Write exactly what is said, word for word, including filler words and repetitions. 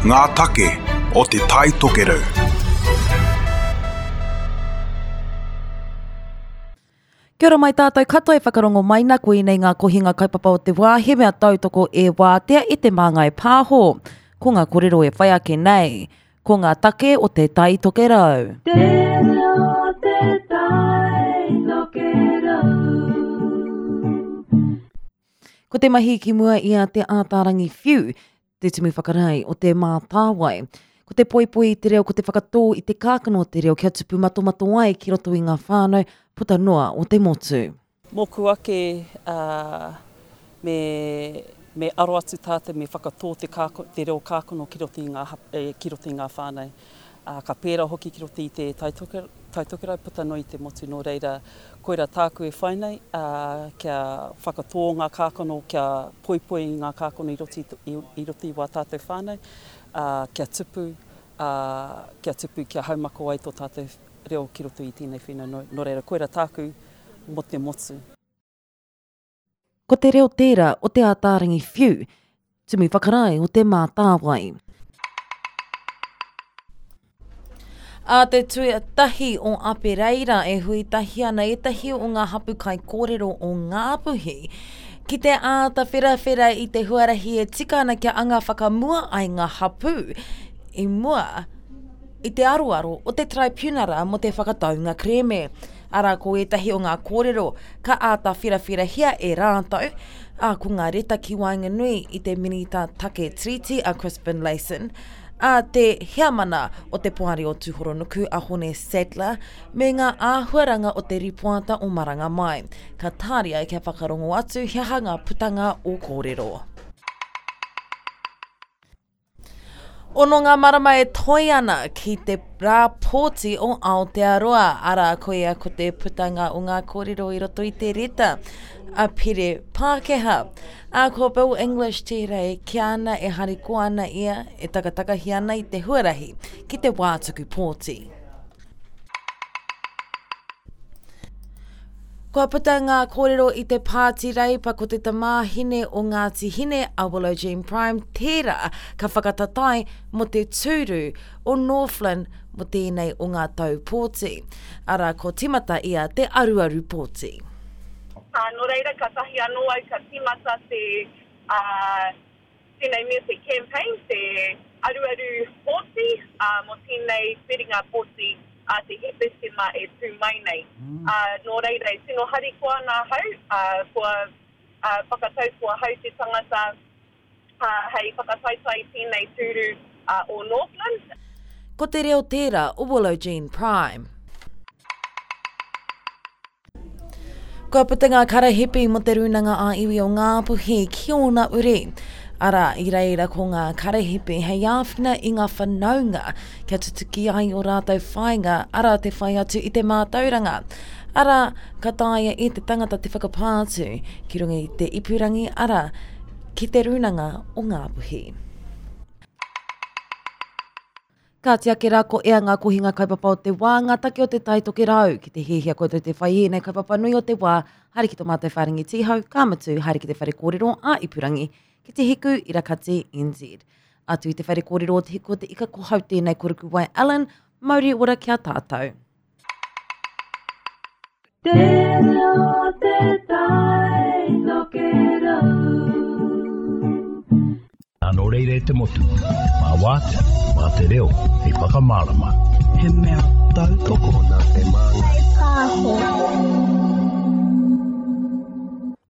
ngā take o te tai tokerau. Kia ora mai tātou katoa e whakarongo mai nā koe nei ngā kohinga kaipapa o te wā, he mea tautoko e wātea i te māngai pāho. Ko ngā kōrero e whai ake nei, ko ngā take o te tai tokerau. Te reo te tai tokerau. Ko te mahi ki mua ia te ātārangi whiu, te tumu whakarai o te mātāwai. Ko te poipoi te reo, ko te whakatō i te kākano te reo, kia tupu matomato ai ki roto i ngā whānau, puta noa o te motu. Moku ake uh, me, me aro atu tāte me whakatō te, kāko, te reo kākano ki roto i ngā, eh, ki roto i ngā whānau. Uh, ka pēra hoki ki roto i te taitokerau, puta no i te motu no reira. Koira tāku e whainei, uh, kia whakatō ngā kākano, kia poipoi ngā kākano i roto i, i, i, roto i wā tātou whānau. Uh, kia tupu, uh, kia tupu, kia haumako ai tō tātou reo ki roto i tēnei whenua no, no reira. Koira tāku mo te motu. Ko te reo tērā o te ātārangi whiu, tumu whakarai o te mātāwai. A te tui tahi o Apereira e hui tahi ana e tahi o ngā hapu kai kōrero o Ngāpuhi. Ki te āta whera-whera i te huarahi e tika ana kia anga whakamua ai ngā hapu. I mua, i te aroaro o te tribunara mo te whakataunga kreme. Ara ko e tahi o ngā kōrero, ka āta whera-whera hia e rātau. A ko ngā reta ki Wainganui i te Minita Take Treaty a Crispin Layson. A te heamana o te poari o Tūhoronuku a Hone Saddler, me ngā āhuaranga o te ripoata o Maranga Mai. Ka tāria e kia whakarongo atu hea ngā putanga o kōrero. Ono ngā marama e toi ana ki te rāpōti o Aotearoa, ara koea ko te putanga o ngā kōrero i roto i te reta. A pire Pākehā. A ko Bill English tērei ki ana e hariko ana ia e takataka hi ana i te huarahi ki te Wātuku pōti. Kua puta ngā kōrero i te pāti reipa ko te tamāhine o Ngāti Hine a Willow Jean Prime tērā ka whakatatai mo te tūru o Northland mo tēnei o ngā tau pōti. Ara ko timata ia te aruaru pōti. Uh, no reira, ka tahi anō ai ka timata te uh, tēnei music campaign, te aruaru pōti, uh, mo tēnei whiringa pōti, uh, te hepe sema e tū mai nei. Mm. Uh, no reira, e tino hari kua nā hau, uh, kua uh, whakatau kua hau te tangata, uh, hei whakataitai tēnei tūru uh, o Northland. Ko te reo tērā o Willow Jean Prime. Kua puta ngā karahipi mo te runanga a iwi o Ngāpuhi ki ona uri. Ara, i reira ko ngā karahipi hei āwhina i ngā whanaunga kia tutuki ai o rātou whainga, ara te whai atu i te mātauranga. Ara, ka tāia i te tangata te whakapātu ki runga i te ipurangi, ara, ki te runanga o Ngāpuhi. Ka te ake rā ko ea ngā kohinga kaipapa o te wā, ngā take o te tai tokerau, ki te hihia koutou te whai e nei kaipapa nui o te wā, hari ki tō mātou wharingi tihau, ka matu, hari ki te whare kōrero a ipurangi, ki te hiku i Rakati N Z. Atu i te whare kōrero o te hiku o te ika ko hau tēnei koruku wai Alan, mauri ora kia tātou. Te reo te tai tokerau. Anō reire te motu, mā wātea, mā te reo, hei whakamārama. He mea tau toko